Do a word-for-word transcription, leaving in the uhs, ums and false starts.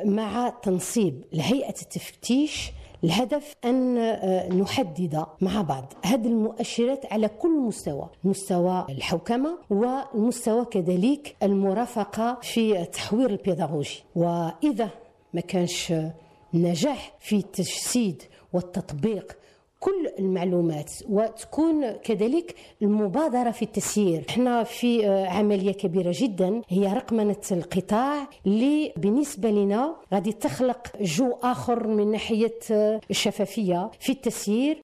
مع تنصيب لهيئة التفتيش. الهدف أن نحدد مع بعض هذه المؤشرات على كل مستوى، مستوى الحوكمة والمستوى كذلك المرافقة في التحوير البيداغوجي. وإذا ما كانش نجاح في تجسيد والتطبيق كل المعلومات وتكون كذلك المبادرة في التسيير، احنا في عملية كبيرة جدا هي رقمنة القطاع اللي بالنسبة لنا غادي تخلق جو آخر من ناحية الشفافية في التسيير